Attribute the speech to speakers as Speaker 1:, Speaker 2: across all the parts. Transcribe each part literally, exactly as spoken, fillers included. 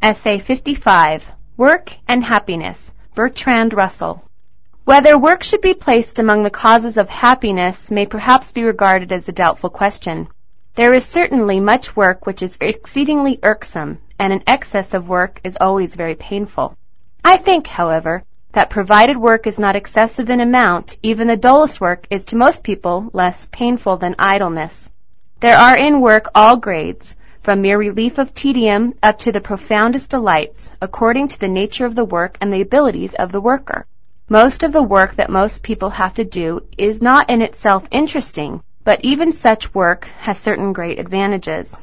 Speaker 1: Essay fifty-five, Work and Happiness, Bertrand Russell. Whether work should be placed among the causes of happiness may perhaps be regarded as a doubtful question. There is certainly much work which is exceedingly irksome, and an excess of work is always very painful. I think, however, that provided work is not excessive in amount, even the dullest work is to most people less painful than idleness. There are in work all grades, from mere relief of tedium up to the profoundest delights, according to the nature of the work and the abilities of the worker. Most of the work that most people have to do is not in itself interesting, but even such work has certain great advantages.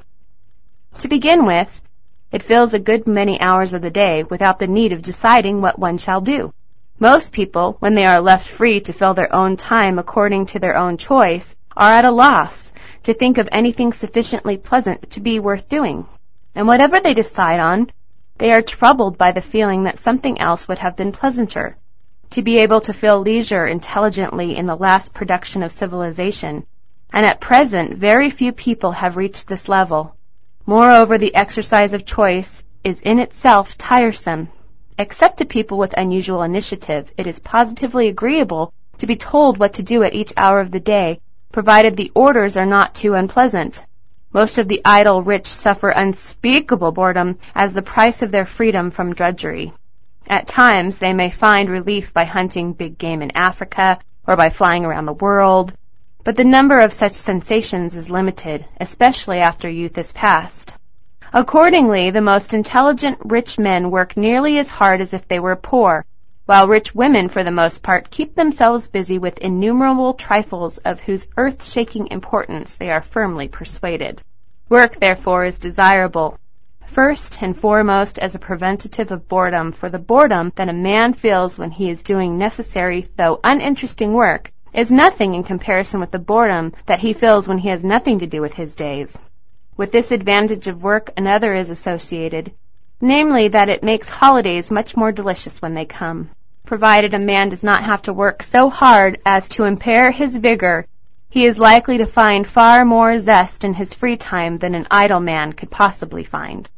Speaker 1: To begin with, it fills a good many hours of the day without the need of deciding what one shall do. Most people, when they are left free to fill their own time according to their own choice, are at a loss to think of anything sufficiently pleasant to be worth doing. And whatever they decide on, they are troubled by the feeling that something else would have been pleasanter. To be able to fill leisure intelligently in the last production of civilization, and at present very few people have reached this level. Moreover, the exercise of choice is in itself tiresome. Except to people with unusual initiative, it is positively agreeable to be told what to do at each hour of the day, provided the orders are not too unpleasant. Most of the idle rich suffer unspeakable boredom as the price of their freedom from drudgery. At times they may find relief by hunting big game in Africa or by flying around the world, but the number of such sensations is limited, especially after youth is past. Accordingly, the most intelligent rich men work nearly as hard as if they were poor, while rich women for the most part keep themselves busy with innumerable trifles of whose earth-shaking importance they are firmly persuaded. Work, therefore, is desirable, first and foremost as a preventative of boredom, for the boredom that a man feels when he is doing necessary though uninteresting work is nothing in comparison with the boredom that he feels when he has nothing to do with his days. With this advantage of work another is associated, namely that it makes holidays much more delicious when they come. Provided a man does not have to work so hard as to impair his vigor, he is likely to find far more zest in his free time than an idle man could possibly find.